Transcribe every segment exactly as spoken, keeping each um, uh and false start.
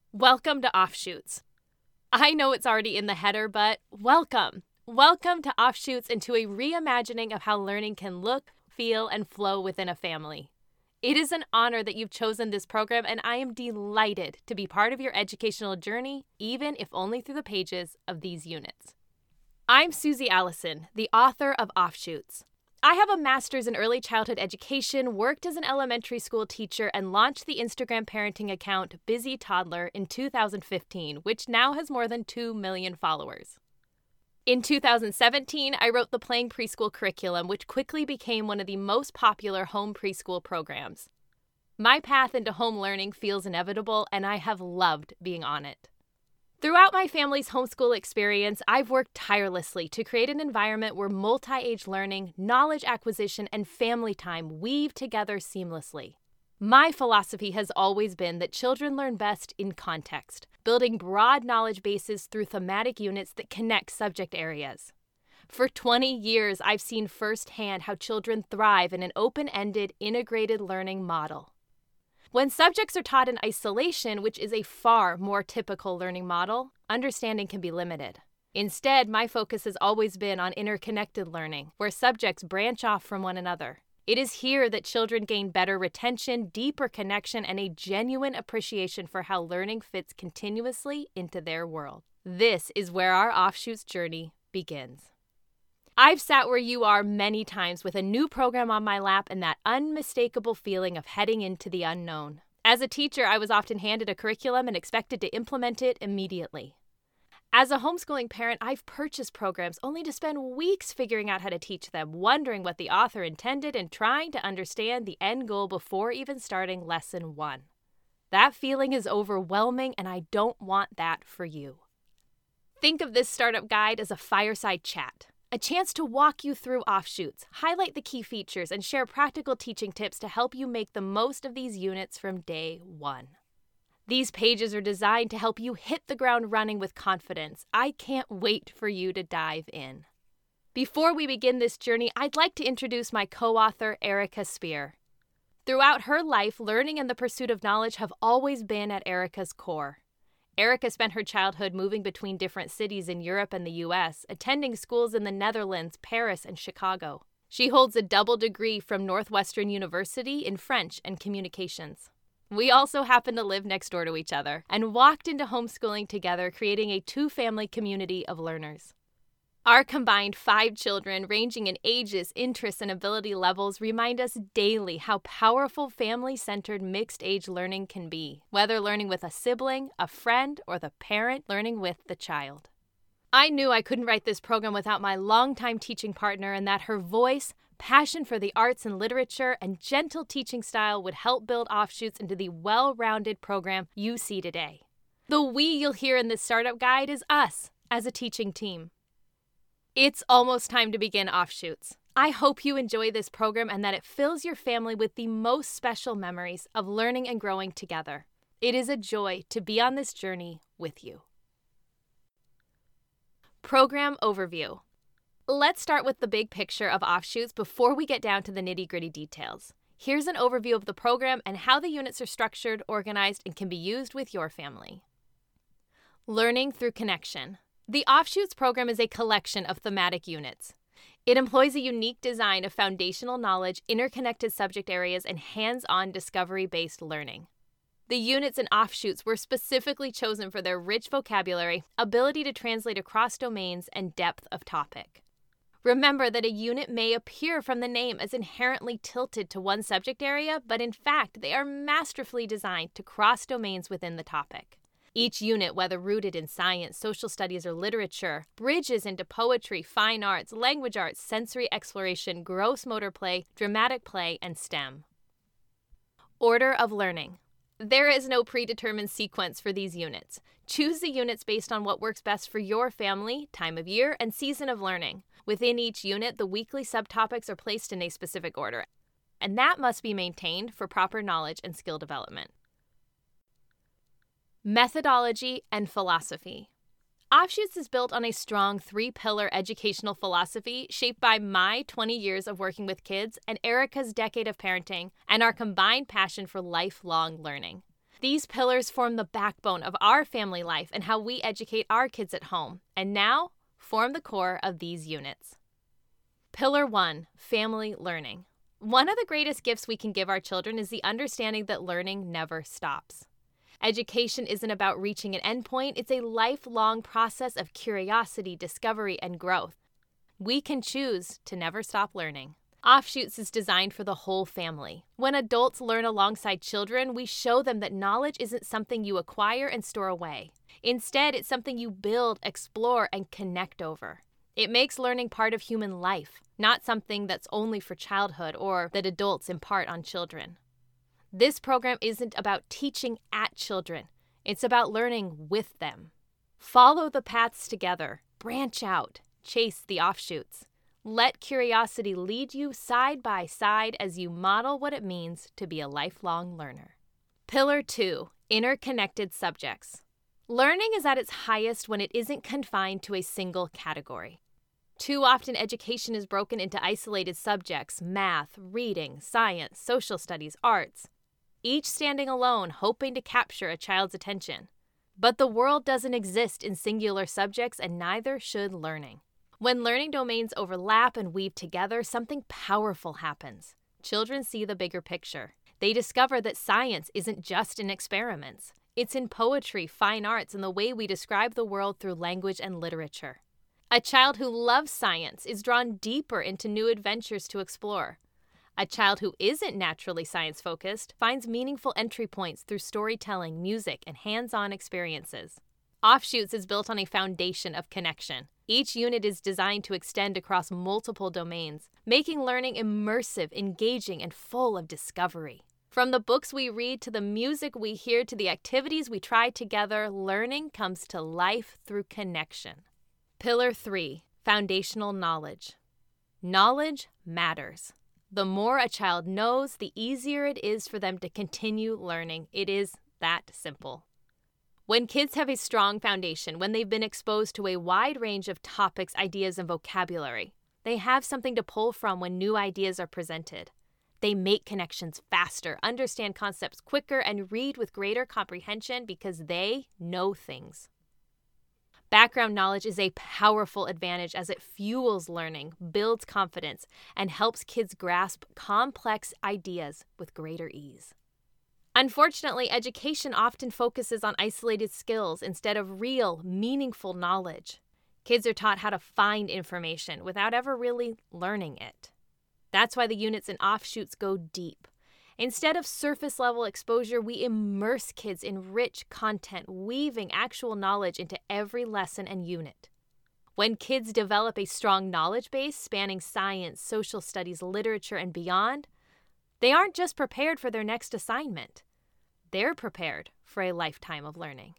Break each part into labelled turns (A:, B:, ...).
A: Welcome to Offshoots. I know it's already in the header, but welcome. Welcome to Offshoots and to a reimagining of how learning can look, feel, and flow within a family. It is an honor that you've chosen this program, and I am delighted to be part of your educational journey, even if only through the pages of these units. I'm Susie Allison, the author of Offshoots. I have a master's in early childhood education, worked as an elementary school teacher, and launched the Instagram parenting account Busy Toddler in two thousand fifteen, which now has more than two million followers. In two thousand seventeen, I wrote the Playing Preschool curriculum, which quickly became one of the most popular home preschool programs. My path into home learning feels inevitable, and I have loved being on it. Throughout my family's homeschool experience, I've worked tirelessly to create an environment where multi-age learning, knowledge acquisition, and family time weave together seamlessly. My philosophy has always been that children learn best in context, building broad knowledge bases through thematic units that connect subject areas. For twenty years, I've seen firsthand how children thrive in an open-ended, integrated learning model. When subjects are taught in isolation, which is a far more typical learning model, understanding can be limited. Instead, my focus has always been on interconnected learning, where subjects branch off from one another. It is here that children gain better retention, deeper connection, and a genuine appreciation for how learning fits continuously into their world. This is where our Offshoots journey begins. I've sat where you are many times with a new program on my lap and that unmistakable feeling of heading into the unknown. As a teacher, I was often handed a curriculum and expected to implement it immediately. As a homeschooling parent, I've purchased programs only to spend weeks figuring out how to teach them, wondering what the author intended and trying to understand the end goal before even starting lesson one. That feeling is overwhelming, and I don't want that for you. Think of this startup guide as a fireside chat. A chance to walk you through Offshoots, highlight the key features, and share practical teaching tips to help you make the most of these units from day one. These pages are designed to help you hit the ground running with confidence. I can't wait for you to dive in. Before we begin this journey, I'd like to introduce my co-author, Erica Spear. Throughout her life, learning and the pursuit of knowledge have always been at Erica's core. Erica spent her childhood moving between different cities in Europe and the U S, attending schools in the Netherlands, Paris, and Chicago. She holds a double degree from Northwestern University in French and Communications. We also happen to live next door to each other and walked into homeschooling together, creating a two-family community of learners. Our combined five children, ranging in ages, interests, and ability levels, remind us daily how powerful family-centered mixed-age learning can be, whether learning with a sibling, a friend, or the parent learning with the child. I knew I couldn't write this program without my longtime teaching partner, and that her voice, passion for the arts and literature, and gentle teaching style would help build Offshoots into the well-rounded program you see today. The we you'll hear in this startup guide is us as a teaching team. It's almost time to begin Offshoots. I hope you enjoy this program and that it fills your family with the most special memories of learning and growing together. It is a joy to be on this journey with you. Program overview. Let's start with the big picture of Offshoots before we get down to the nitty-gritty details. Here's an overview of the program and how the units are structured, organized, and can be used with your family. Learning through connection. The Offshoots program is a collection of thematic units. It employs a unique design of foundational knowledge, interconnected subject areas, and hands-on discovery-based learning. The units in Offshoots were specifically chosen for their rich vocabulary, ability to translate across domains, and depth of topic. Remember that a unit may appear from the name as inherently tilted to one subject area, but in fact, they are masterfully designed to cross domains within the topic. Each unit, whether rooted in science, social studies, or literature, bridges into poetry, fine arts, language arts, sensory exploration, gross motor play, dramatic play, and STEM. Order of learning. There is no predetermined sequence for these units. Choose the units based on what works best for your family, time of year, and season of learning. Within each unit, the weekly subtopics are placed in a specific order, and that must be maintained for proper knowledge and skill development. Methodology and philosophy. Offshoots is built on a strong three-pillar educational philosophy shaped by my twenty years of working with kids and Erica's decade of parenting and our combined passion for lifelong learning. These pillars form the backbone of our family life and how we educate our kids at home, and now form the core of these units. Pillar one, family learning. One of the greatest gifts we can give our children is the understanding that learning never stops. Education isn't about reaching an endpoint, it's a lifelong process of curiosity, discovery, and growth. We can choose to never stop learning. Offshoots is designed for the whole family. When adults learn alongside children, we show them that knowledge isn't something you acquire and store away. Instead, it's something you build, explore, and connect over. It makes learning part of human life, not something that's only for childhood or that adults impart on children. This program isn't about teaching at children. It's about learning with them. Follow the paths together. Branch out. Chase the offshoots. Let curiosity lead you side by side as you model what it means to be a lifelong learner. Pillar two, interconnected subjects. Learning is at its highest when it isn't confined to a single category. Too often, education is broken into isolated subjects: math, reading, science, social studies, arts, each standing alone, hoping to capture a child's attention. But the world doesn't exist in singular subjects, and neither should learning. When learning domains overlap and weave together, something powerful happens. Children see the bigger picture. They discover that science isn't just in experiments. It's in poetry, fine arts, and the way we describe the world through language and literature. A child who loves science is drawn deeper into new adventures to explore. A child who isn't naturally science-focused finds meaningful entry points through storytelling, music, and hands-on experiences. Offshoots is built on a foundation of connection. Each unit is designed to extend across multiple domains, making learning immersive, engaging, and full of discovery. From the books we read to the music we hear to the activities we try together, learning comes to life through connection. Pillar three, foundational knowledge. Knowledge matters. The more a child knows, the easier it is for them to continue learning. It is that simple. When kids have a strong foundation, when they've been exposed to a wide range of topics, ideas, and vocabulary, they have something to pull from when new ideas are presented. They make connections faster, understand concepts quicker, and read with greater comprehension because they know things. Background knowledge is a powerful advantage as it fuels learning, builds confidence, and helps kids grasp complex ideas with greater ease. Unfortunately, education often focuses on isolated skills instead of real, meaningful knowledge. Kids are taught how to find information without ever really learning it. That's why the units and offshoots go deep. Instead of surface-level exposure, we immerse kids in rich content, weaving actual knowledge into every lesson and unit. When kids develop a strong knowledge base spanning science, social studies, literature, and beyond, they aren't just prepared for their next assignment. They're prepared for a lifetime of learning.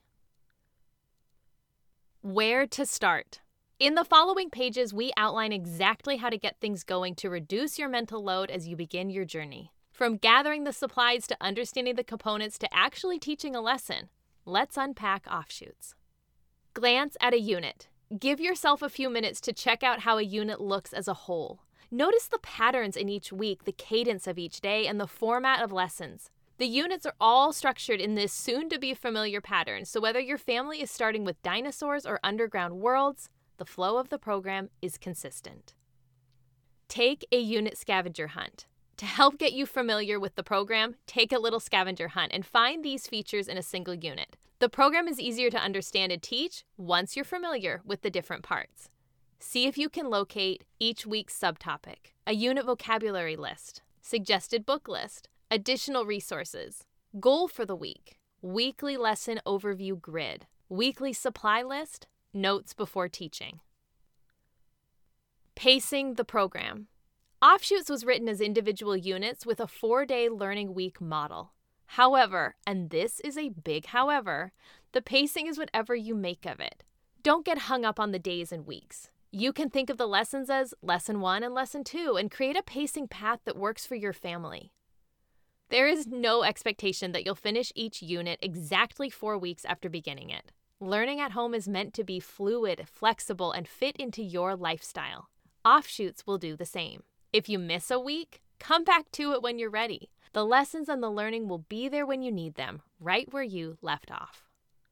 A: Where to start? In the following pages, we outline exactly how to get things going to reduce your mental load as you begin your journey. From gathering the supplies to understanding the components to actually teaching a lesson, let's unpack offshoots. Glance at a unit. Give yourself a few minutes to check out how a unit looks as a whole. Notice the patterns in each week, the cadence of each day, and the format of lessons. The units are all structured in this soon-to-be familiar pattern, so whether your family is starting with dinosaurs or underground worlds, the flow of the program is consistent. Take a unit scavenger hunt. To help get you familiar with the program, take a little scavenger hunt and find these features in a single unit. The program is easier to understand and teach once you're familiar with the different parts. See if you can locate each week's subtopic, a unit vocabulary list, suggested book list, additional resources, goal for the week, weekly lesson overview grid, weekly supply list, notes before teaching. Pacing the program. Offshoots was written as individual units with a four-day learning week model. However, and this is a big however, the pacing is whatever you make of it. Don't get hung up on the days and weeks. You can think of the lessons as lesson one and lesson two and create a pacing path that works for your family. There is no expectation that you'll finish each unit exactly four weeks after beginning it. Learning at home is meant to be fluid, flexible, and fit into your lifestyle. Offshoots will do the same. If you miss a week, come back to it when you're ready. The lessons and the learning will be there when you need them, right where you left off.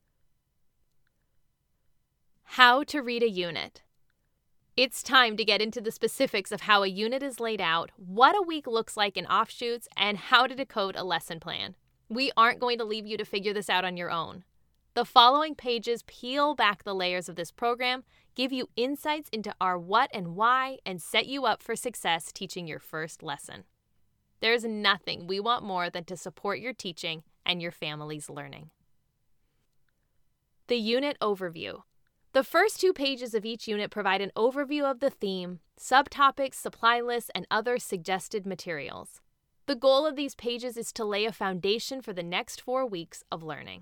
A: How to read a unit. It's time to get into the specifics of how a unit is laid out, what a week looks like in offshoots, and how to decode a lesson plan. We aren't going to leave you to figure this out on your own. The following pages peel back the layers of this program, give you insights into our what and why, and set you up for success teaching your first lesson. There's nothing we want more than to support your teaching and your family's learning. The unit overview. The first two pages of each unit provide an overview of the theme, subtopics, supply lists, and other suggested materials. The goal of these pages is to lay a foundation for the next four weeks of learning.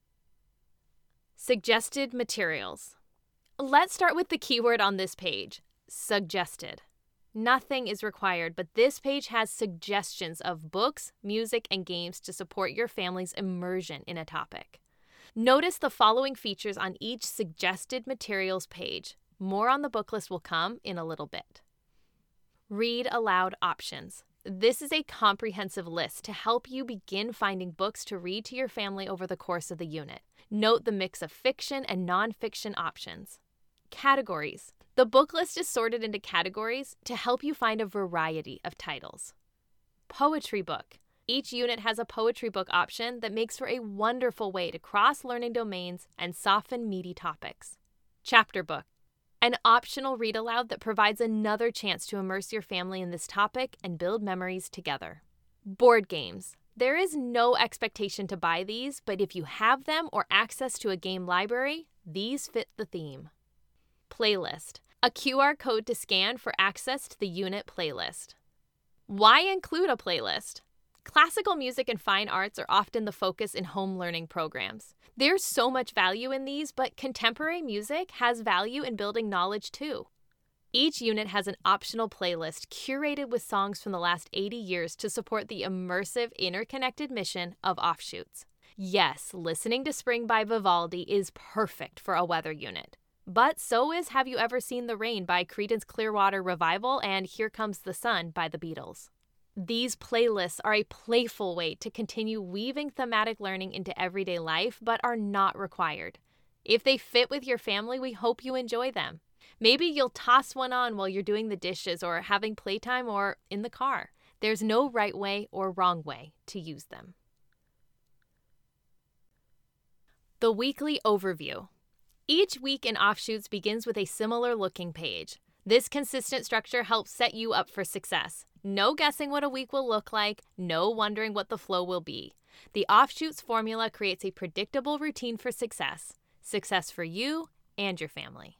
A: Suggested materials. Let's start with the keyword on this page, suggested. Nothing is required, but this page has suggestions of books, music, and games to support your family's immersion in a topic. Notice the following features on each suggested materials page. More on the book list will come in a little bit. Read aloud options. This is a comprehensive list to help you begin finding books to read to your family over the course of the unit. Note the mix of fiction and nonfiction options. Categories. The book list is sorted into categories to help you find a variety of titles. Poetry book. Each unit has a poetry book option that makes for a wonderful way to cross learning domains and soften meaty topics. Chapter book. An optional read aloud that provides another chance to immerse your family in this topic and build memories together. Board games. There is no expectation to buy these, but if you have them or access to a game library, these fit the theme. Playlist. A Q R code to scan for access to the unit playlist. Why include a playlist? Classical music and fine arts are often the focus in home learning programs. There's so much value in these, but contemporary music has value in building knowledge too. Each unit has an optional playlist curated with songs from the last eighty years to support the immersive, interconnected mission of offshoots. Yes, listening to Spring by Vivaldi is perfect for a weather unit. But so is Have You Ever Seen the Rain by Creedence Clearwater Revival and Here Comes the Sun by the Beatles. These playlists are a playful way to continue weaving thematic learning into everyday life, but are not required. If they fit with your family, we hope you enjoy them. Maybe you'll toss one on while you're doing the dishes or having playtime or in the car. There's no right way or wrong way to use them. The weekly overview. Each week in Offshoots begins with a similar looking page. This consistent structure helps set you up for success. No guessing what a week will look like, no wondering what the flow will be. The Offshoots formula creates a predictable routine for success. Success for you and your family.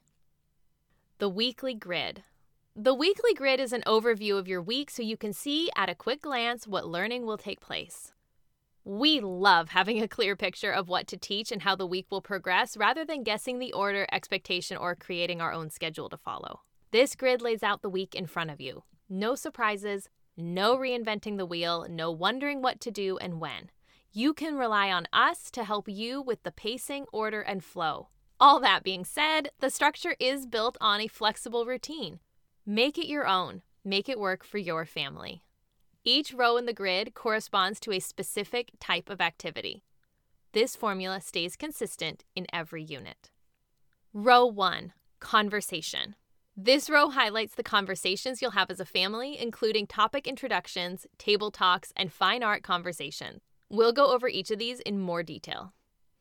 A: The weekly grid. The weekly grid is an overview of your week so you can see at a quick glance what learning will take place. We love having a clear picture of what to teach and how the week will progress rather than guessing the order, expectation, or creating our own schedule to follow. This grid lays out the week in front of you. No surprises, no reinventing the wheel, no wondering what to do and when. You can rely on us to help you with the pacing, order, and flow. All that being said, the structure is built on a flexible routine. Make it your own. Make it work for your family. Each row in the grid corresponds to a specific type of activity. This formula stays consistent in every unit. Row one, conversation. This row highlights the conversations you'll have as a family, including topic introductions, table talks, and fine art conversations. We'll go over each of these in more detail.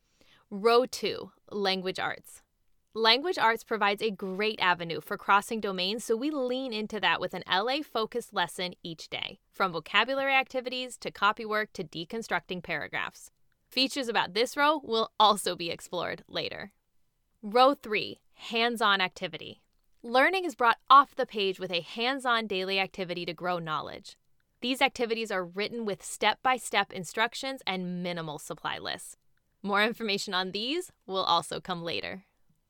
A: Row two, language arts. Language arts provides a great avenue for crossing domains, so we lean into that with an L A-focused lesson each day, from vocabulary activities to copywork to deconstructing paragraphs. Features about this row will also be explored later. Row three, hands-on activity. Learning is brought off the page with a hands-on daily activity to grow knowledge. These activities are written with step-by-step instructions and minimal supply lists. More information on these will also come later.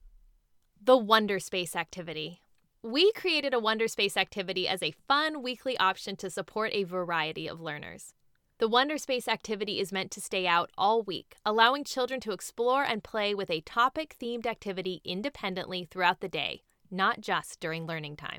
A: The Wonderspace activity. We created a Wonderspace activity as a fun weekly option to support a variety of learners. The Wonderspace activity is meant to stay out all week, allowing children to explore and play with a topic-themed activity independently throughout the day, not just during learning time.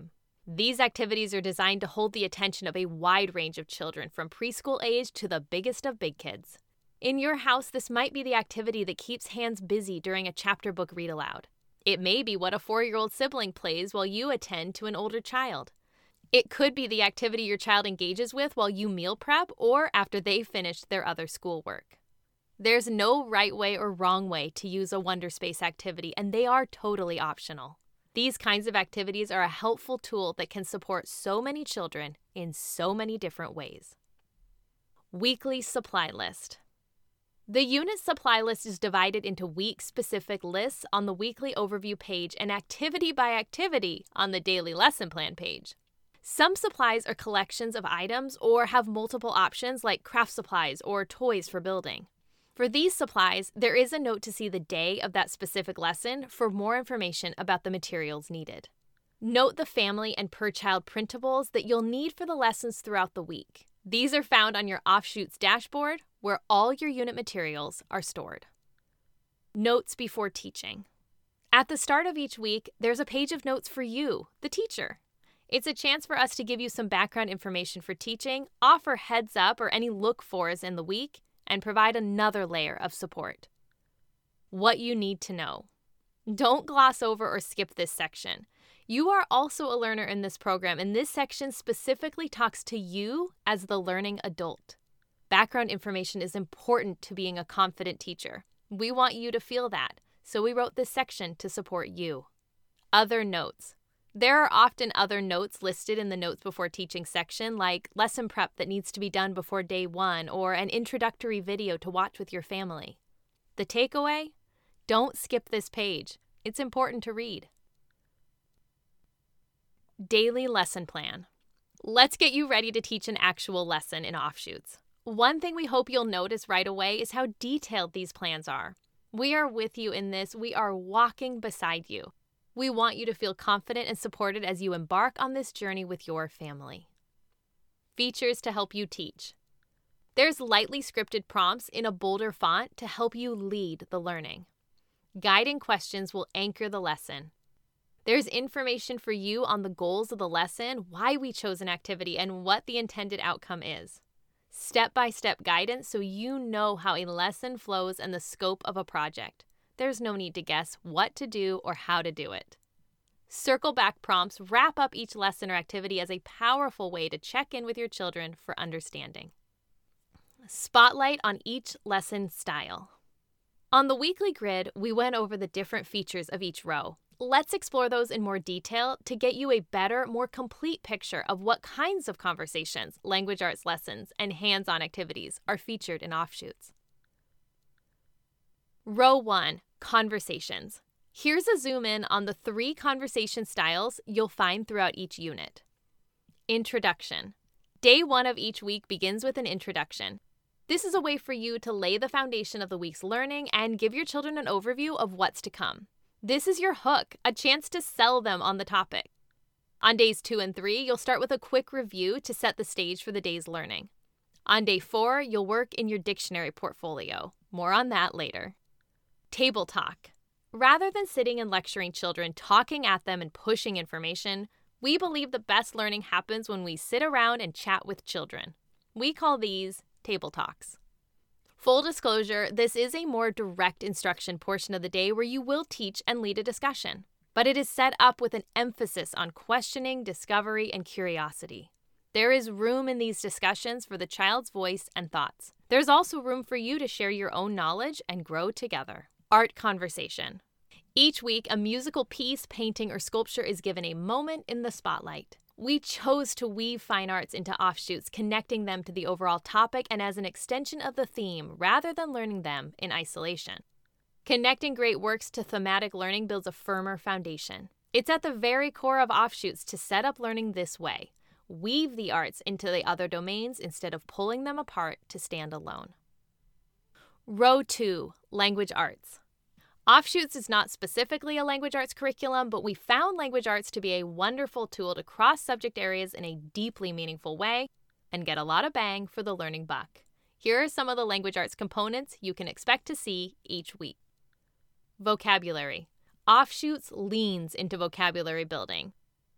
A: These activities are designed to hold the attention of a wide range of children from preschool age to the biggest of big kids. In your house, this might be the activity that keeps hands busy during a chapter book read aloud. It may be what a four-year-old sibling plays while you attend to an older child. It could be the activity your child engages with while you meal prep or after they've finished their other schoolwork. There's no right way or wrong way to use a Wonderspace activity, and they are totally optional. These kinds of activities are a helpful tool that can support so many children in so many different ways. Weekly supply list. The unit supply list is divided into week-specific lists on the weekly overview page and activity by activity on the daily lesson plan page. Some supplies are collections of items or have multiple options like craft supplies or toys for building. For these supplies, there is a note to see the day of that specific lesson for more information about the materials needed. Note the family and per-child printables that you'll need for the lessons throughout the week. These are found on your Offshoots dashboard, where all your unit materials are stored. Notes before teaching. At the start of each week, there's a page of notes for you, the teacher. It's a chance for us to give you some background information for teaching, offer heads up or any look-fors in the week, and provide another layer of support. What you need to know. Don't gloss over or skip this section. You are also a learner in this program, and this section specifically talks to you as the learning adult. Background information is important to being a confident teacher. We want you to feel that, so we wrote this section to support you. Other notes. There are often other notes listed in the Notes Before Teaching section, like lesson prep that needs to be done before day one or an introductory video to watch with your family. The takeaway? Don't skip this page. It's important to read. Daily lesson plan. Let's get you ready to teach an actual lesson in Offshoots. One thing we hope you'll notice right away is how detailed these plans are. We are with you in this. We are walking beside you. We want you to feel confident and supported as you embark on this journey with your family. Features to help you teach. There's lightly scripted prompts in a bolder font to help you lead the learning. Guiding questions will anchor the lesson. There's information for you on the goals of the lesson, why we chose an activity, and what the intended outcome is. Step-by-step guidance so you know how a lesson flows and the scope of a project. There's no need to guess what to do or how to do it. Circle back prompts wrap up each lesson or activity as a powerful way to check in with your children for understanding. Spotlight on each lesson style. On the weekly grid, we went over the different features of each row. Let's explore those in more detail to get you a better, more complete picture of what kinds of conversations, language arts lessons, and hands-on activities are featured in Offshoots. Row one, conversations. Here's a zoom in on the three conversation styles you'll find throughout each unit. Introduction. Day one of each week begins with an introduction. This is a way for you to lay the foundation of the week's learning and give your children an overview of what's to come. This is your hook, a chance to sell them on the topic. On days two and three, you'll start with a quick review to set the stage for the day's learning. On day four, you'll work in your dictionary portfolio. More on that later. Table talk. Rather than sitting and lecturing children, talking at them and pushing information, we believe the best learning happens when we sit around and chat with children. We call these table talks. Full disclosure, this is a more direct instruction portion of the day where you will teach and lead a discussion, but it is set up with an emphasis on questioning, discovery, and curiosity. There is room in these discussions for the child's voice and thoughts. There's also room for you to share your own knowledge and grow together. Art conversation. Each week, a musical piece, painting, or sculpture is given a moment in the spotlight. We chose to weave fine arts into Offshoots, connecting them to the overall topic and as an extension of the theme rather than learning them in isolation. Connecting great works to thematic learning builds a firmer foundation. It's at the very core of Offshoots to set up learning this way. Weave the arts into the other domains instead of pulling them apart to stand alone. Row two, language arts. Offshoots is not specifically a language arts curriculum, but we found language arts to be a wonderful tool to cross subject areas in a deeply meaningful way and get a lot of bang for the learning buck. Here are some of the language arts components you can expect to see each week. Vocabulary. Offshoots leans into vocabulary building.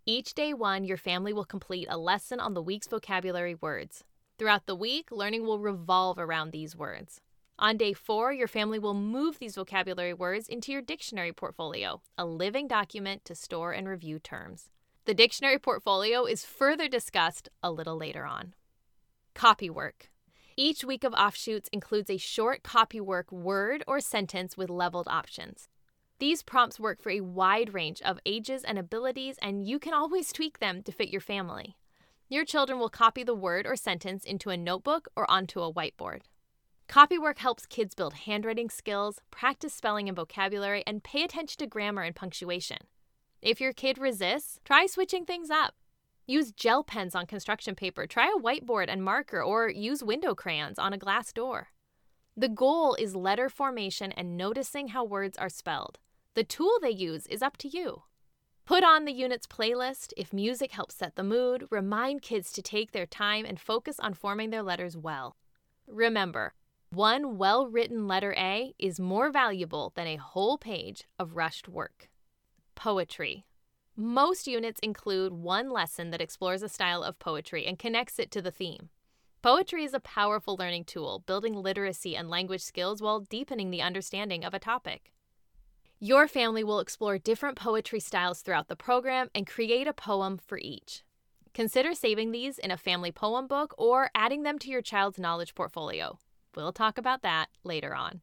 A: Each day one, your family will complete a lesson on the week's vocabulary words. Throughout the week, learning will revolve around these words. On day four, your family will move these vocabulary words into your dictionary portfolio, a living document to store and review terms. The dictionary portfolio is further discussed a little later on. Copywork. Each week of offshoots includes a short copywork word or sentence with leveled options. These prompts work for a wide range of ages and abilities, and you can always tweak them to fit your family. Your children will copy the word or sentence into a notebook or onto a whiteboard. Copywork helps kids build handwriting skills, practice spelling and vocabulary, and pay attention to grammar and punctuation. If your kid resists, try switching things up. Use gel pens on construction paper, try a whiteboard and marker, or use window crayons on a glass door. The goal is letter formation and noticing how words are spelled. The tool they use is up to you. Put on the unit's playlist. If music helps set the mood, remind kids to take their time and focus on forming their letters well. Remember, one well-written letter A is more valuable than a whole page of rushed work. Poetry. Most units include one lesson that explores a style of poetry and connects it to the theme. Poetry is a powerful learning tool, building literacy and language skills while deepening the understanding of a topic. Your family will explore different poetry styles throughout the program and create a poem for each. Consider saving these in a family poem book or adding them to your child's knowledge portfolio. We'll talk about that later on.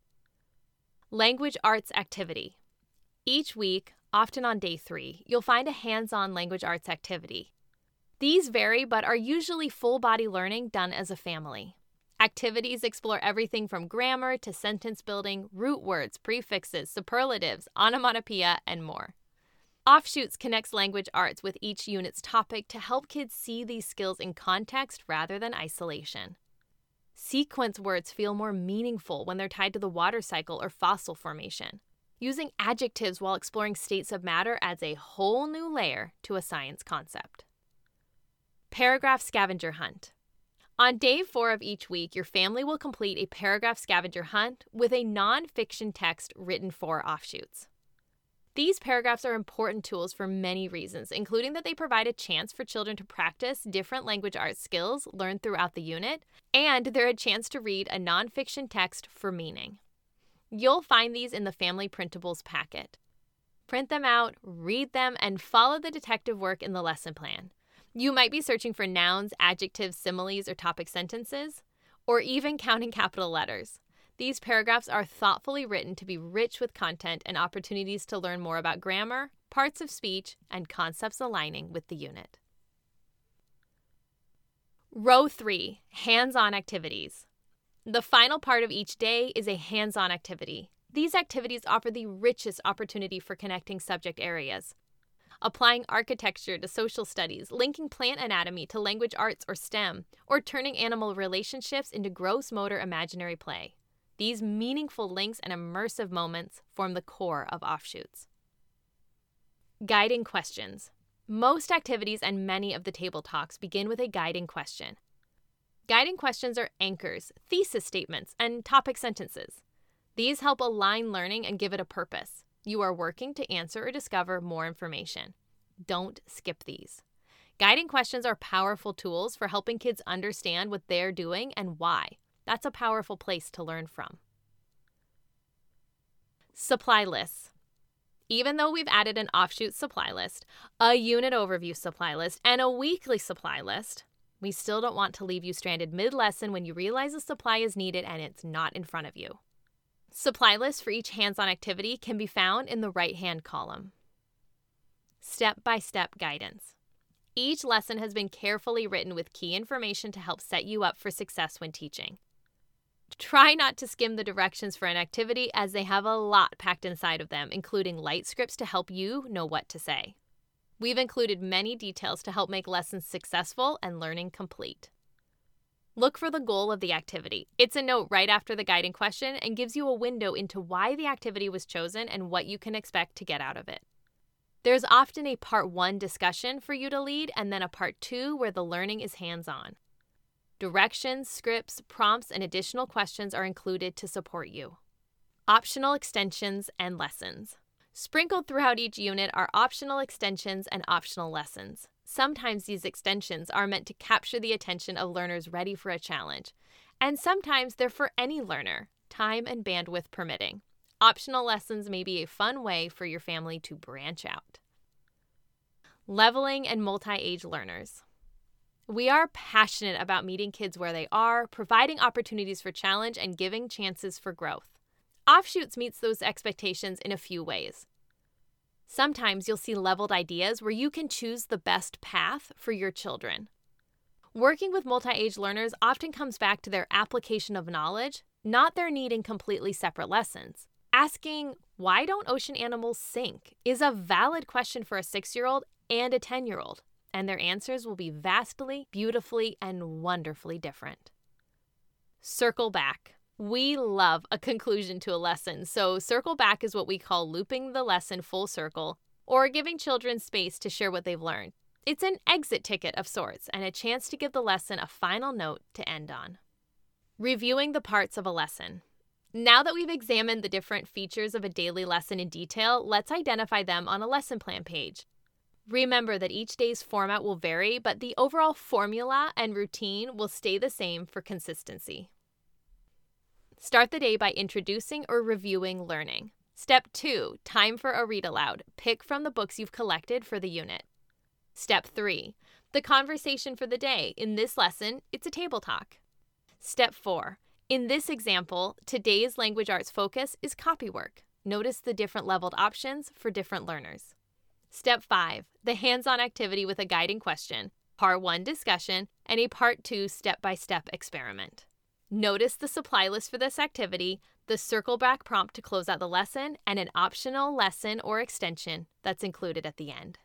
A: Language arts activity. Each week, often on day three, you'll find a hands-on language arts activity. These vary but are usually full-body learning done as a family. Activities explore everything from grammar to sentence building, root words, prefixes, superlatives, onomatopoeia, and more. Offshoots connects language arts with each unit's topic to help kids see these skills in context rather than isolation. Sequence words feel more meaningful when they're tied to the water cycle or fossil formation. Using adjectives while exploring states of matter adds a whole new layer to a science concept. Paragraph scavenger hunt. On day four of each week, your family will complete a paragraph scavenger hunt with a non-fiction text written for offshoots. These paragraphs are important tools for many reasons, including that they provide a chance for children to practice different language arts skills learned throughout the unit, and they're a chance to read a nonfiction text for meaning. You'll find these in the Family Printables packet. Print them out, read them, and follow the detective work in the lesson plan. You might be searching for nouns, adjectives, similes, or topic sentences, or even counting capital letters. These paragraphs are thoughtfully written to be rich with content and opportunities to learn more about grammar, parts of speech, and concepts aligning with the unit. Row three, hands-on activities. The final part of each day is a hands-on activity. These activities offer the richest opportunity for connecting subject areas. Applying architecture to social studies, linking plant anatomy to language arts or STEM, or turning animal relationships into gross motor imaginary play. These meaningful links and immersive moments form the core of offshoots. Guiding questions. Most activities and many of the table talks begin with a guiding question. Guiding questions are anchors, thesis statements, and topic sentences. These help align learning and give it a purpose. You are working to answer or discover more information. Don't skip these. Guiding questions are powerful tools for helping kids understand what they're doing and why. That's a powerful place to learn from. Supply lists. Even though we've added an offshoot supply list, a unit overview supply list, and a weekly supply list, we still don't want to leave you stranded mid-lesson when you realize a supply is needed and it's not in front of you. Supply lists for each hands-on activity can be found in the right-hand column. Step-by-step guidance. Each lesson has been carefully written with key information to help set you up for success when teaching. Try not to skim the directions for an activity as they have a lot packed inside of them, including light scripts to help you know what to say. We've included many details to help make lessons successful and learning complete. Look for the goal of the activity. It's a note right after the guiding question and gives you a window into why the activity was chosen and what you can expect to get out of it. There's often a part one discussion for you to lead and then a part two where the learning is hands-on. Directions, scripts, prompts, and additional questions are included to support you. Optional extensions and lessons. Sprinkled throughout each unit are optional extensions and optional lessons. Sometimes these extensions are meant to capture the attention of learners ready for a challenge, and sometimes they're for any learner, time and bandwidth permitting. Optional lessons may be a fun way for your family to branch out. Leveling and multi-age learners. We are passionate about meeting kids where they are, providing opportunities for challenge, and giving chances for growth. Offshoots meets those expectations in a few ways. Sometimes you'll see leveled ideas where you can choose the best path for your children. Working with multi-age learners often comes back to their application of knowledge, not their needing completely separate lessons. Asking, why don't ocean animals sink, is a valid question for a six-year-old and a ten-year-old, and their answers will be vastly, beautifully, and wonderfully different. Circle back. We love a conclusion to a lesson, so circle back is what we call looping the lesson full circle or giving children space to share what they've learned. It's an exit ticket of sorts and a chance to give the lesson a final note to end on. Reviewing the parts of a lesson. Now that we've examined the different features of a daily lesson in detail, let's identify them on a lesson plan page. Remember that each day's format will vary, but the overall formula and routine will stay the same for consistency. Start the day by introducing or reviewing learning. Step two, time for a read aloud. Pick from the books you've collected for the unit. Step three, the conversation for the day. In this lesson, it's a table talk. Step four, in this example, today's language arts focus is copywork. Notice the different leveled options for different learners. Step five, the hands-on activity with a guiding question, part one discussion, and a part two step-by-step experiment. Notice the supply list for this activity, the circle back prompt to close out the lesson, and an optional lesson or extension that's included at the end.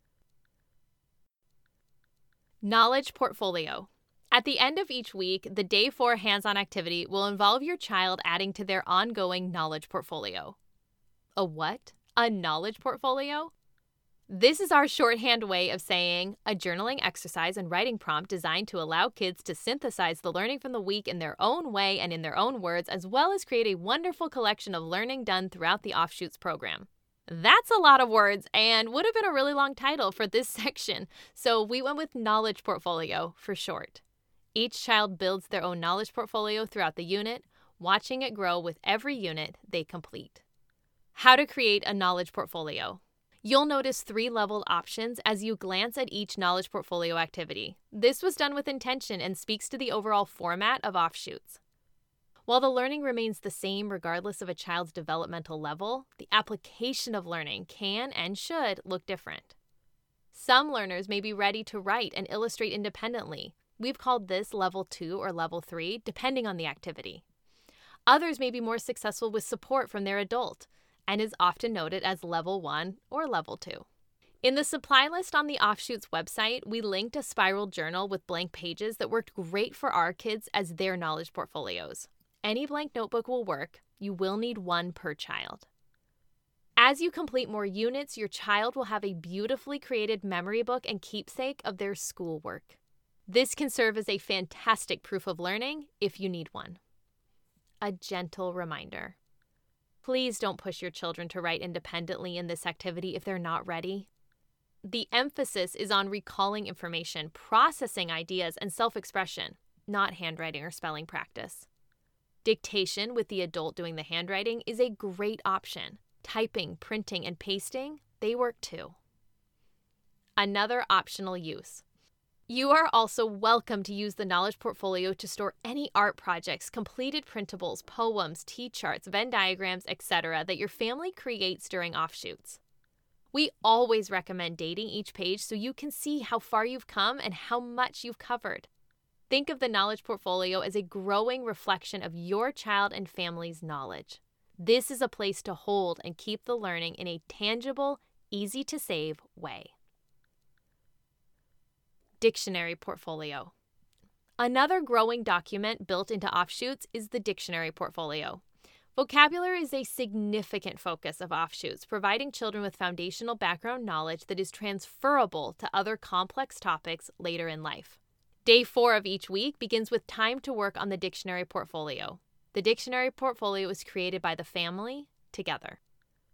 A: Knowledge portfolio. At the end of each week, the day four hands-on activity will involve your child adding to their ongoing knowledge portfolio. A what? A knowledge portfolio? This is our shorthand way of saying a journaling exercise and writing prompt designed to allow kids to synthesize the learning from the week in their own way and in their own words, as well as create a wonderful collection of learning done throughout the Offshoots program. That's a lot of words and would have been a really long title for this section, so we went with knowledge portfolio for short. Each child builds their own knowledge portfolio throughout the unit, watching it grow with every unit they complete. How to create a knowledge portfolio. You'll notice three leveled options as you glance at each knowledge portfolio activity. This was done with intention and speaks to the overall format of Offshoots. While the learning remains the same regardless of a child's developmental level, the application of learning can and should look different. Some learners may be ready to write and illustrate independently. We've called this level two or level three, depending on the activity. Others may be more successful with support from their adult, and is often noted as level one or level two. In the supply list on the Offshoots website, we linked a spiral journal with blank pages that worked great for our kids as their knowledge portfolios. Any blank notebook will work. You will need one per child. As you complete more units, your child will have a beautifully created memory book and keepsake of their schoolwork. This can serve as a fantastic proof of learning if you need one. A gentle reminder. Please don't push your children to write independently in this activity if they're not ready. The emphasis is on recalling information, processing ideas, and self-expression, not handwriting or spelling practice. Dictation with the adult doing the handwriting is a great option. Typing, printing, and pasting, they work too. Another optional use. You are also welcome to use the knowledge portfolio to store any art projects, completed printables, poems, T-charts, Venn diagrams, et cetera that your family creates during Offshoots. We always recommend dating each page so you can see how far you've come and how much you've covered. Think of the knowledge portfolio as a growing reflection of your child and family's knowledge. This is a place to hold and keep the learning in a tangible, easy-to-save way. Dictionary portfolio. Another growing document built into Offshoots is the dictionary portfolio. Vocabulary is a significant focus of Offshoots, providing children with foundational background knowledge that is transferable to other complex topics later in life. Day four of each week begins with time to work on the dictionary portfolio. The dictionary portfolio is created by the family together.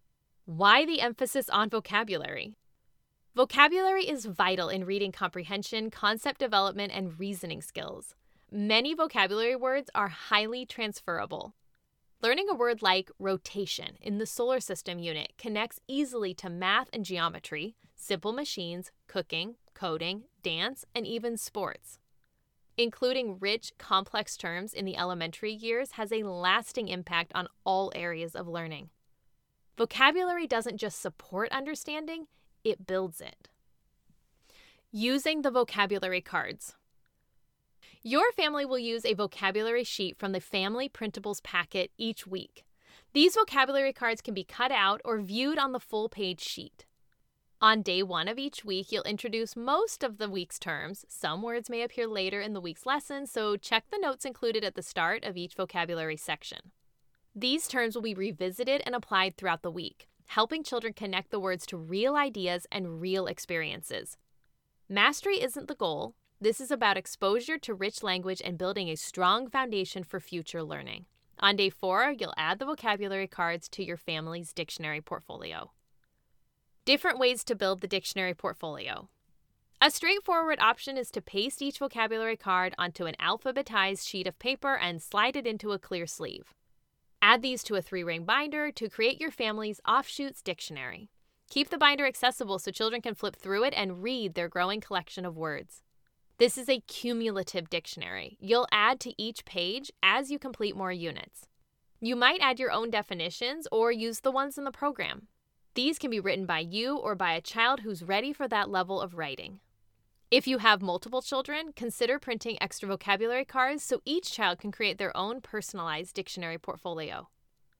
A: Why the emphasis on vocabulary? Vocabulary is vital in reading comprehension, concept development, and reasoning skills. Many vocabulary words are highly transferable. Learning a word like rotation in the solar system unit connects easily to math and geometry, simple machines, cooking, coding, dance, and even sports. Including rich, complex terms in the elementary years has a lasting impact on all areas of learning. Vocabulary doesn't just support understanding, it builds it. Using the vocabulary cards. Your family will use a vocabulary sheet from the Family Printables packet each week. These vocabulary cards can be cut out or viewed on the full-page sheet. On day one of each week, you'll introduce most of the week's terms. Some words may appear later in the week's lesson, so check the notes included at the start of each vocabulary section. These terms will be revisited and applied throughout the week, helping children connect the words to real ideas and real experiences. Mastery isn't the goal. This is about exposure to rich language and building a strong foundation for future learning. On day four, you'll add the vocabulary cards to your family's dictionary portfolio. Different ways to build the dictionary portfolio. A straightforward option is to paste each vocabulary card onto an alphabetized sheet of paper and slide it into a clear sleeve. Add these to a three-ring binder to create your family's Offshoots dictionary. Keep the binder accessible so children can flip through it and read their growing collection of words. This is a cumulative dictionary. You'll add to each page as you complete more units. You might add your own definitions or use the ones in the program. These can be written by you or by a child who's ready for that level of writing. If you have multiple children, consider printing extra vocabulary cards so each child can create their own personalized dictionary portfolio.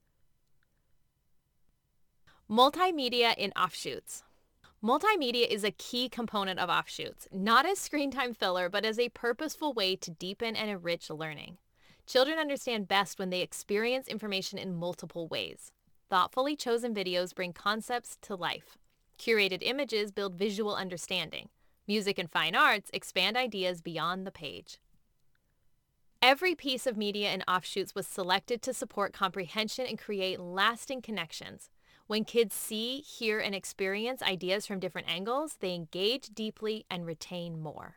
A: Multimedia in Offshoots. Multimedia is a key component of Offshoots, not as screen time filler, but as a purposeful way to deepen and enrich learning. Children understand best when they experience information in multiple ways. Thoughtfully chosen videos bring concepts to life. Curated images build visual understanding. Music and fine arts expand ideas beyond the page. Every piece of media in Offshoots was selected to support comprehension and create lasting connections. When kids see, hear, and experience ideas from different angles, they engage deeply and retain more.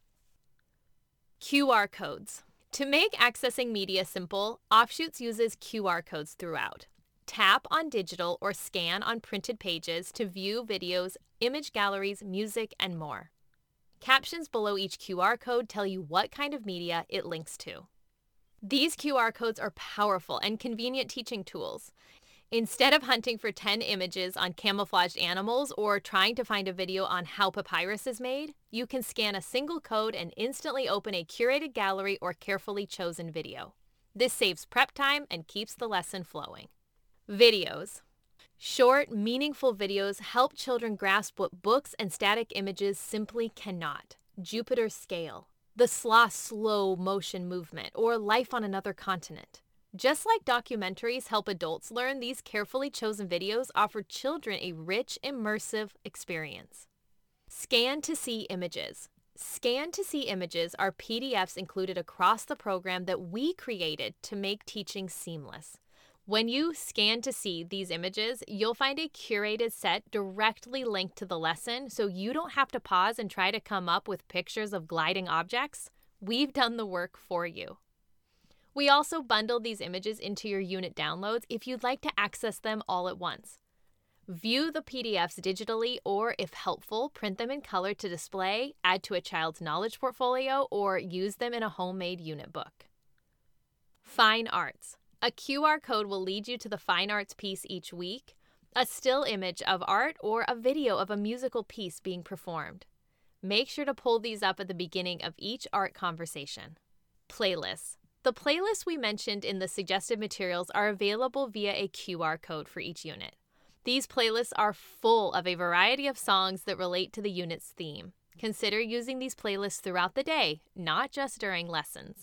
A: Q R codes. To make accessing media simple, Offshoots uses Q R codes throughout. Tap on digital or scan on printed pages to view videos, image galleries, music, and more. Captions below each Q R code tell you what kind of media it links to. These Q R codes are powerful and convenient teaching tools. Instead of hunting for ten images on camouflaged animals or trying to find a video on how papyrus is made, you can scan a single code and instantly open a curated gallery or carefully chosen video. This saves prep time and keeps the lesson flowing. Videos. Short, meaningful videos help children grasp what books and static images simply cannot. Jupiter's scale, the sloth's slow motion movement, or life on another continent. Just like documentaries help adults learn, these carefully chosen videos offer children a rich, immersive experience. Scan to see images. Scan to see images are P D Fs included across the program that we created to make teaching seamless. When you scan to see these images, you'll find a curated set directly linked to the lesson, so you don't have to pause and try to come up with pictures of gliding objects. We've done the work for you. We also bundle these images into your unit downloads if you'd like to access them all at once. View the P D Fs digitally or, if helpful, print them in color to display, add to a child's knowledge portfolio, or use them in a homemade unit book. Fine arts. A Q R code will lead you to the fine arts piece each week, a still image of art, or a video of a musical piece being performed. Make sure to pull these up at the beginning of each art conversation. Playlists. The playlists we mentioned in the suggested materials are available via a Q R code for each unit. These playlists are full of a variety of songs that relate to the unit's theme. Consider using these playlists throughout the day, not just during lessons.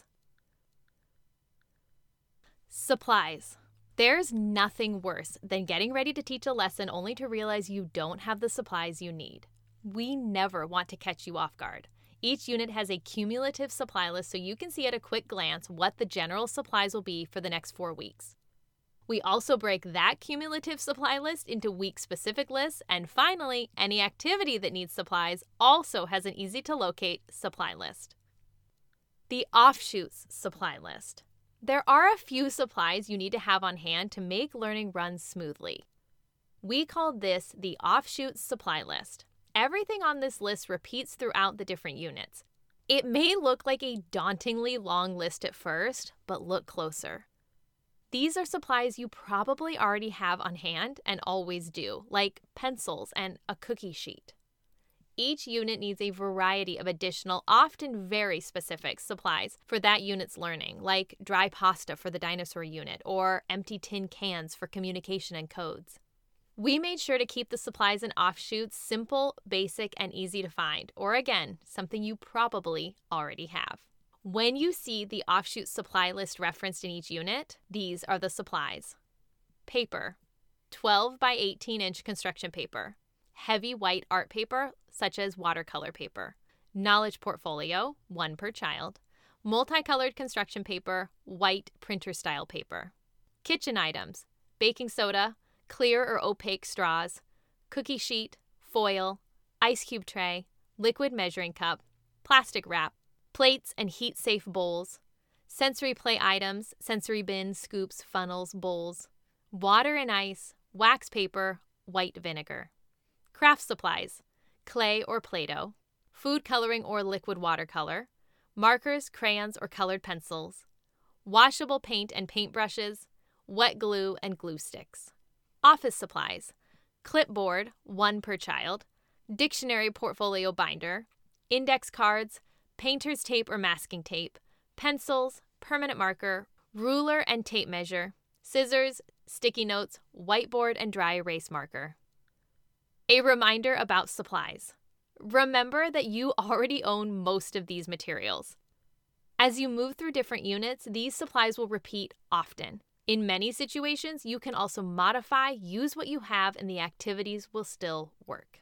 A: Supplies. There's nothing worse than getting ready to teach a lesson only to realize you don't have the supplies you need. We never want to catch you off guard. Each unit has a cumulative supply list so you can see at a quick glance what the general supplies will be for the next four weeks. We also break that cumulative supply list into week-specific lists, and finally, any activity that needs supplies also has an easy-to-locate supply list. The offshoots supply list. There are a few supplies you need to have on hand to make learning run smoothly. We call this the offshoots supply list. Everything on this list repeats throughout the different units. It may look like a dauntingly long list at first, but look closer. These are supplies you probably already have on hand and always do, like pencils and a cookie sheet. Each unit needs a variety of additional, often very specific supplies for that unit's learning, like dry pasta for the dinosaur unit or empty tin cans for communication and codes. We made sure to keep the supplies and offshoots simple, basic, and easy to find, or again, something you probably already have. When you see the offshoot supply list referenced in each unit, these are the supplies. Paper, twelve by eighteen inch construction paper. Heavy white art paper, such as watercolor paper. Knowledge portfolio, one per child. Multicolored construction paper, white printer style paper. Kitchen items, baking soda, clear or opaque straws, cookie sheet, foil, ice cube tray, liquid measuring cup, plastic wrap, plates and heat-safe bowls, sensory play items, sensory bins, scoops, funnels, bowls, water and ice, wax paper, white vinegar. Craft supplies, clay or Play-Doh, food coloring or liquid watercolor, markers, crayons, or colored pencils, washable paint and paintbrushes, wet glue, and glue sticks. Office supplies, clipboard, one per child, dictionary portfolio binder, index cards, painter's tape or masking tape, pencils, permanent marker, ruler and tape measure, scissors, sticky notes, whiteboard, and dry erase marker. A reminder about supplies. Remember that you already own most of these materials. As you move through different units, these supplies will repeat often. In many situations, you can also modify, use what you have, and the activities will still work.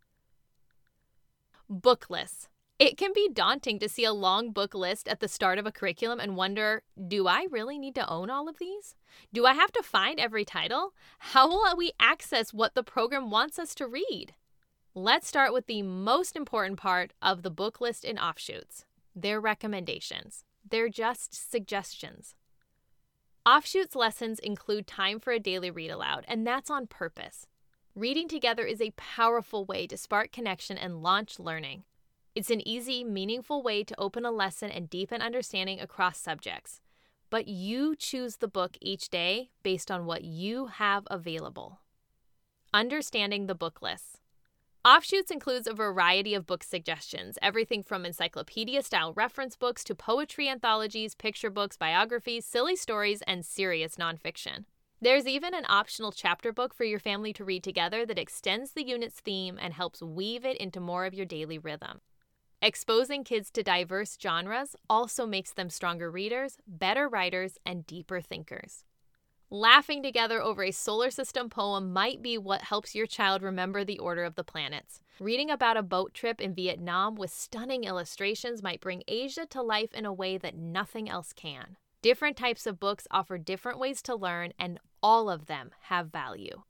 A: Book lists. It can be daunting to see a long book list at the start of a curriculum and wonder, do I really need to own all of these? Do I have to find every title? How will we access what the program wants us to read? Let's start with the most important part of the book list in offshoots, their recommendations. They're just suggestions. Offshoots lessons include time for a daily read aloud, and that's on purpose. Reading together is a powerful way to spark connection and launch learning. It's an easy, meaningful way to open a lesson and deepen understanding across subjects. But you choose the book each day based on what you have available. Understanding the book lists. Offshoots includes a variety of book suggestions, everything from encyclopedia-style reference books to poetry anthologies, picture books, biographies, silly stories, and serious nonfiction. There's even an optional chapter book for your family to read together that extends the unit's theme and helps weave it into more of your daily rhythm. Exposing kids to diverse genres also makes them stronger readers, better writers, and deeper thinkers. Laughing together over a solar system poem might be what helps your child remember the order of the planets. Reading about a boat trip in Vietnam with stunning illustrations might bring Asia to life in a way that nothing else can. Different types of books offer different ways to learn, and all of them have value.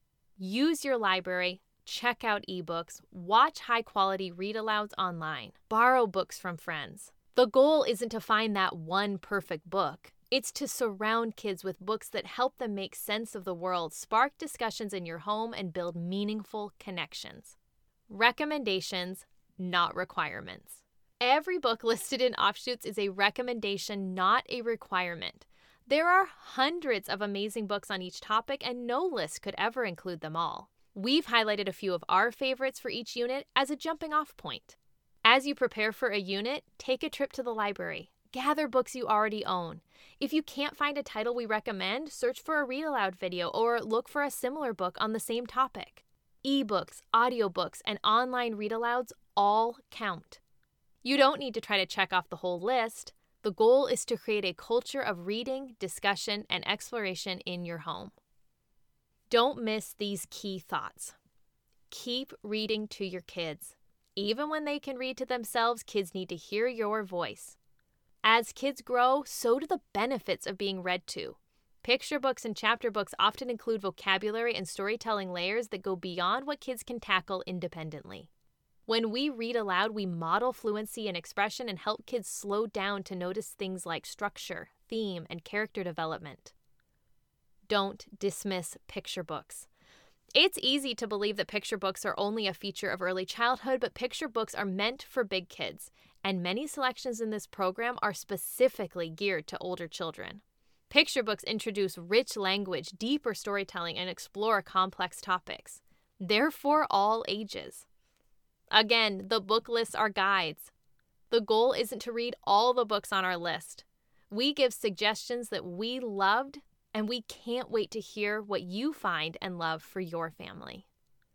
A: Use your library. Check out ebooks, watch high-quality read-alouds online, borrow books from friends. The goal isn't to find that one perfect book. It's to surround kids with books that help them make sense of the world, spark discussions in your home, and build meaningful connections. Recommendations, not requirements. Every book listed in Offshoots is a recommendation, not a requirement. There are hundreds of amazing books on each topic, and no list could ever include them all. We've highlighted a few of our favorites for each unit as a jumping-off point. As you prepare for a unit, take a trip to the library. Gather books you already own. If you can't find a title we recommend, search for a read-aloud video or look for a similar book on the same topic. Ebooks, audiobooks, and online read-alouds all count. You don't need to try to check off the whole list. The goal is to create a culture of reading, discussion, and exploration in your home. Don't miss these key thoughts. Keep reading to your kids. Even when they can read to themselves, kids need to hear your voice. As kids grow, so do the benefits of being read to. Picture books and chapter books often include vocabulary and storytelling layers that go beyond what kids can tackle independently. When we read aloud, we model fluency and expression and help kids slow down to notice things like structure, theme, and character development. Don't dismiss picture books. It's easy to believe that picture books are only a feature of early childhood, but picture books are meant for big kids, and many selections in this program are specifically geared to older children. Picture books introduce rich language, deeper storytelling, and explore complex topics. They're for all ages. Again, the book lists are guides. The goal isn't to read all the books on our list. We give suggestions that we loved, and we can't wait to hear what you find and love for your family.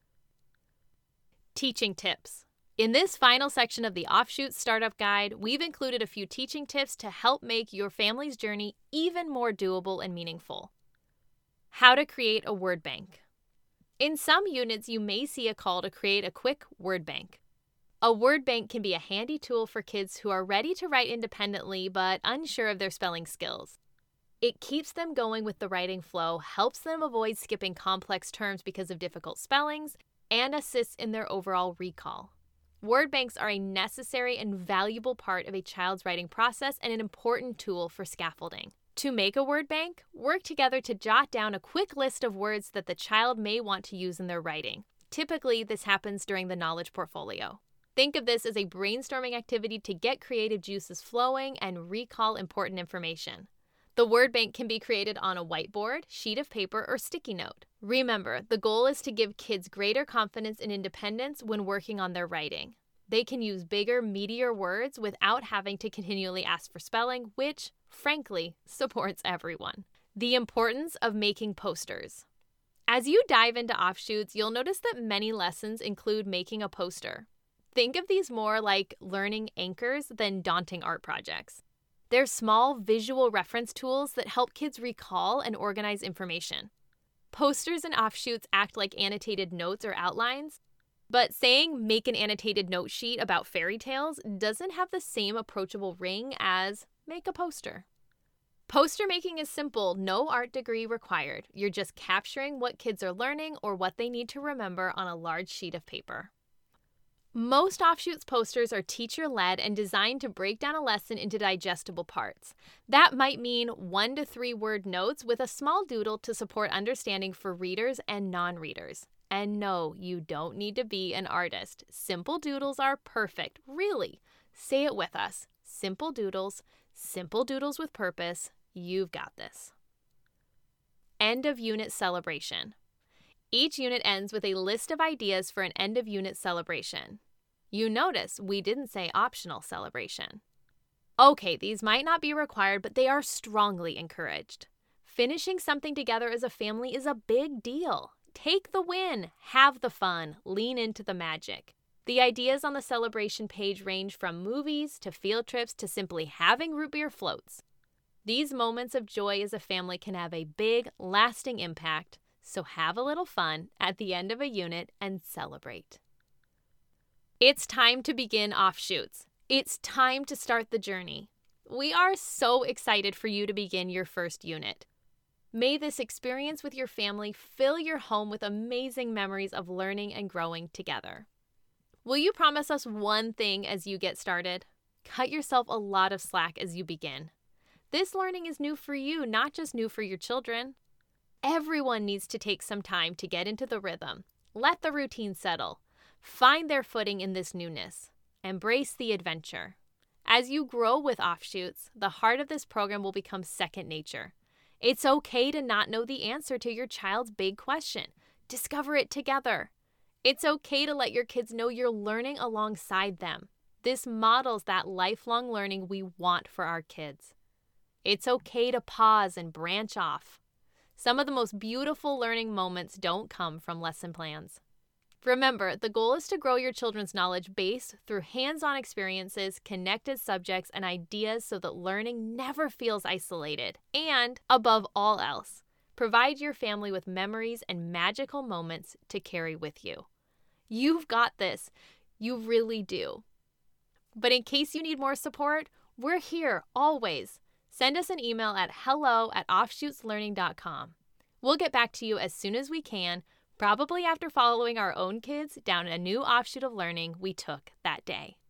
A: Teaching tips. In this final section of the Offshoots Startup Guide, we've included a few teaching tips to help make your family's journey even more doable and meaningful. How to create a word bank. In some units, you may see a call to create a quick word bank. A word bank can be a handy tool for kids who are ready to write independently but unsure of their spelling skills. It keeps them going with the writing flow, helps them avoid skipping complex terms because of difficult spellings, and assists in their overall recall. Word banks are a necessary and valuable part of a child's writing process and an important tool for scaffolding. To make a word bank, work together to jot down a quick list of words that the child may want to use in their writing. Typically, this happens during the knowledge portfolio. Think of this as a brainstorming activity to get creative juices flowing and recall important information. The word bank can be created on a whiteboard, sheet of paper, or sticky note. Remember, the goal is to give kids greater confidence and independence when working on their writing. They can use bigger, meatier words without having to continually ask for spelling, which, frankly, supports everyone. The importance of making posters. As you dive into Offshoots, you'll notice that many lessons include making a poster. Think of these more like learning anchors than daunting art projects. They're small visual reference tools that help kids recall and organize information. Posters and Offshoots act like annotated notes or outlines, but saying make an annotated note sheet about fairy tales doesn't have the same approachable ring as make a poster. Poster making is simple, no art degree required. You're just capturing what kids are learning or what they need to remember on a large sheet of paper. Most Offshoots posters are teacher-led and designed to break down a lesson into digestible parts. That might mean one to three word notes with a small doodle to support understanding for readers and non-readers. And no, you don't need to be an artist. Simple doodles are perfect, really. Say it with us. Simple doodles, simple doodles with purpose. You've got this. End of unit celebration. Each unit ends with a list of ideas for an end of unit celebration. You notice we didn't say optional celebration. Okay, these might not be required, but they are strongly encouraged. Finishing something together as a family is a big deal. Take the win, have the fun, lean into the magic. The ideas on the celebration page range from movies to field trips to simply having root beer floats. These moments of joy as a family can have a big, lasting impact, so have a little fun at the end of a unit and celebrate. It's time to begin Offshoots. It's time to start the journey. We are so excited for you to begin your first unit. May this experience with your family fill your home with amazing memories of learning and growing together. Will you promise us one thing as you get started? Cut yourself a lot of slack as you begin. This learning is new for you, not just new for your children. Everyone needs to take some time to get into the rhythm. Let the routine settle. Find their footing in this newness. Embrace the adventure. As you grow with Offshoots, the heart of this program will become second nature. It's okay to not know the answer to your child's big question. Discover it together. It's okay to let your kids know you're learning alongside them. This models that lifelong learning we want for our kids. It's okay to pause and branch off. Some of the most beautiful learning moments don't come from lesson plans. Remember, the goal is to grow your children's knowledge base through hands-on experiences, connected subjects, and ideas so that learning never feels isolated. And, above all else, provide your family with memories and magical moments to carry with you. You've got this. You really do. But in case you need more support, we're here always. send us an email at hello at offshootslearning dot com. We'll get back to you as soon as we can, probably after following our own kids down a new offshoot of learning we took that day.